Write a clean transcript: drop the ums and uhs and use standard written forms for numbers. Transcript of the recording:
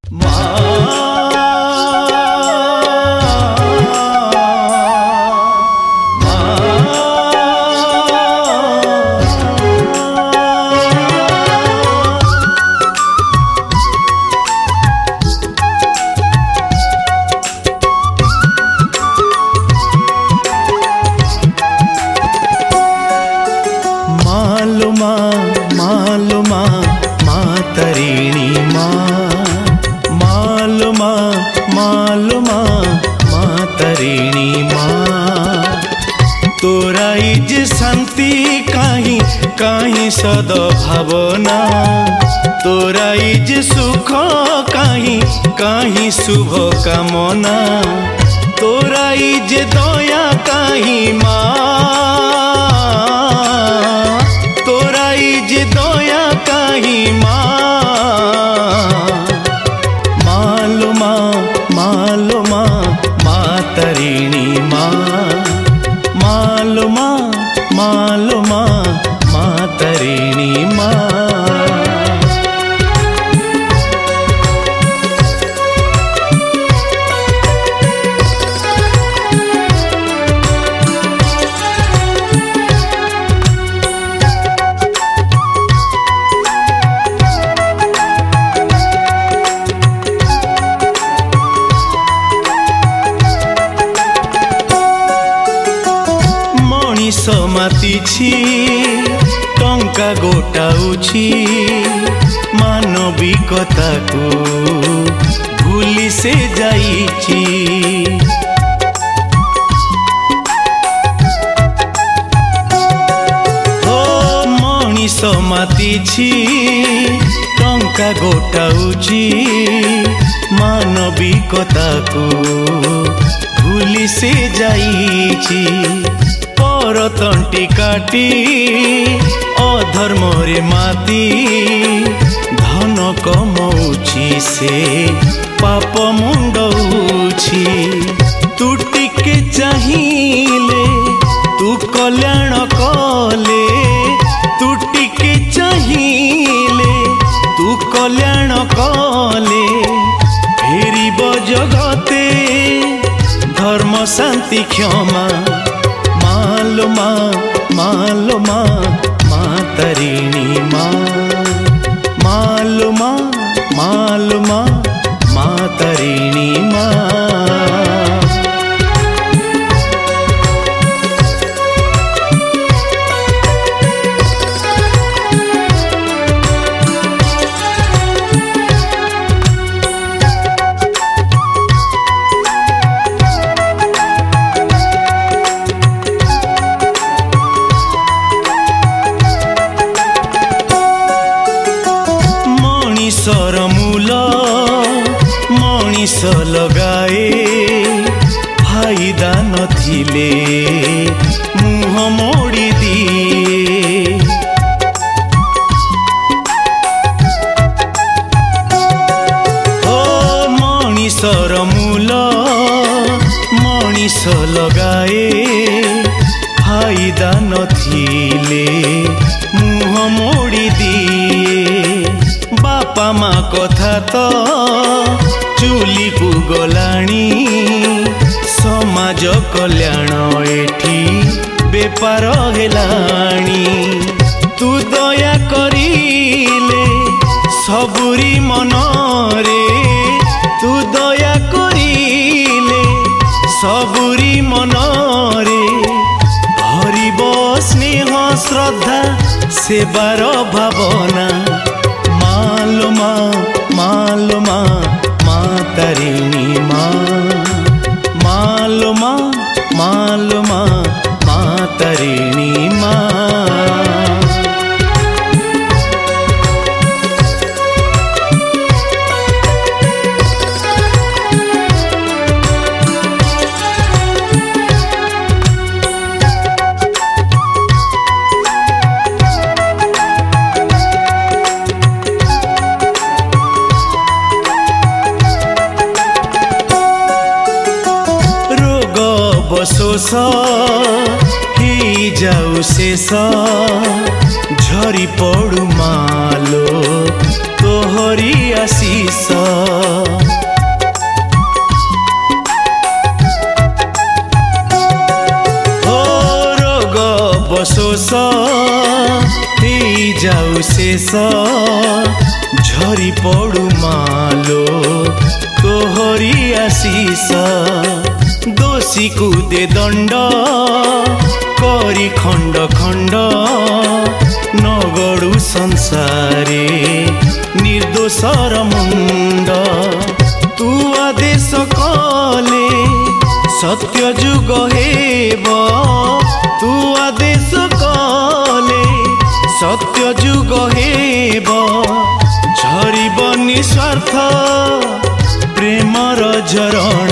मालुमा मातरिणी मालुमा मातरिणी तोरा जे शांति कहीं कहीं सद भावना तोरा जे सुख कहीं कहीं शुभ कामना तोरा जे दया कहीं तोरा जे दया कहीं मालुमा मातरिणी मालुमा मातरिणी मातिछि टंका गोटाउछि मानविकता को भूली से जाइछि हो मनीष मातिछि टंका गोटाउछि मानविकता को भूली से जाइछि परतंटी काटी अधर्म रे माती धन कमौछि से पाप मुंडौछि तू टिके चाहिले तू कल्याण कले तू टिके चाहिले तू कल्याण कले फेरिब जगते धर्म शांति क्षमा मालुमा मातरिणी मालुमा मातरिणी मूल मनीष लगाए फायदा नथिले मुह मोड़ी दिए ओ मनीषर मूल मनीष लगाए फायदा नथिले मुह मोड़ी दिए बापा माँ कथा तो चुली को गलाणी समाज कल्याण एठी बेपार हेलाणी तू दया करिले सबुरी मनरे तू दया करिले सबुरी मनरे हरिब स्नेह श्रद्धा सेवार भावना मालुमा मातरिणी मालुमा मातरिणी बसोस ही जाऊ शेष झरी पड़ू मालो तोहरी आशीष ଶେଷ ଝରି ପଡ଼ୁ ମାଲୋ ତୋହରି ଆଶିଷ ଦୋଷୀକୁ ଦେ ଦଣ୍ଡ କରି ଖଣ୍ଡ ଖଣ୍ଡ ନଗଡ଼ୁ ସଂସାରେ ନିର୍ଦୋଷର ମୁଣ୍ଡ ତୁ ଆଦେଶ କଲେ ସତ୍ୟ ଯୁଗ ହେବ ତୁ ଆଦେଶ କଲେ ସତ୍ୟ ଯୁଗ ହେବ ଝରିବ ନିସ୍ୱାର୍ଥ ପ୍ରେମର ଝରଣ